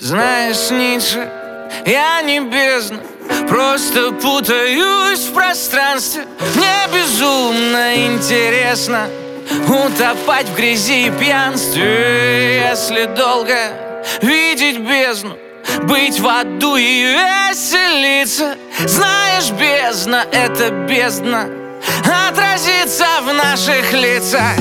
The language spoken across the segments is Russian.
Знаешь, Ницше, я не бездна, просто путаюсь в пространстве. Мне безумно интересно утопать в грязи и пьянстве. Если долго видеть бездну, быть в аду и веселиться. Знаешь, бездна — это бездна, отразится в наших лицах.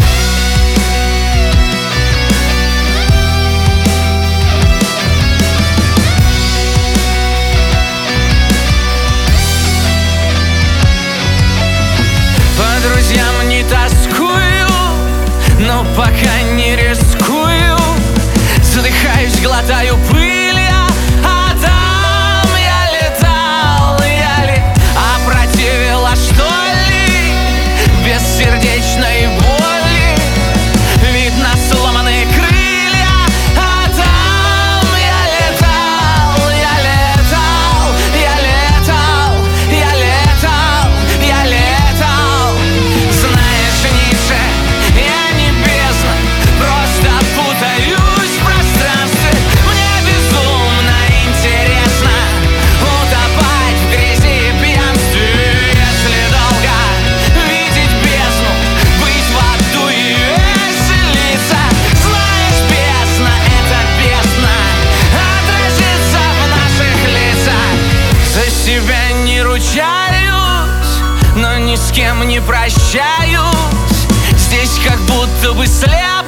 По друзьям не тоскую, но пока не рискую. Задыхаюсь, глотаю пыль я, а там я летал. Я ли опротивила, что ли, бессердечной боли? Видно сломанные крылья, а там я летал. Я летал, я летал, я летал, я летал. Знаешь, Ницше, я не бездна, просто путаюсь в пространстве. Мне безумно интересно утопать в грязи и пьянстве. Если долго видеть бездну, быть в аду и веселиться. Знаешь, бездна — это бездна, отразится в наших лицах. За себя не ручаюсь, но ни с кем не прощаюсь. Здесь как будто бы слеп